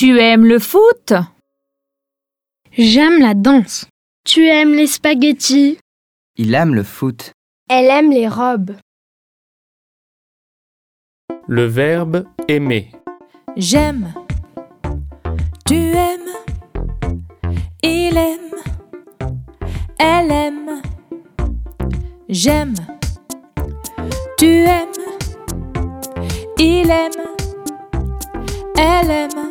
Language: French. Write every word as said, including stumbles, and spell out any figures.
Tu aimes le foot? J'aime la danse. Tu aimes les spaghettis? Il aime le foot. Elle aime les robes. Le verbe aimer. J'aime. Tu aimes. Il aime. Elle aime. J'aime. Tu aimes. Il aime. Elle aime.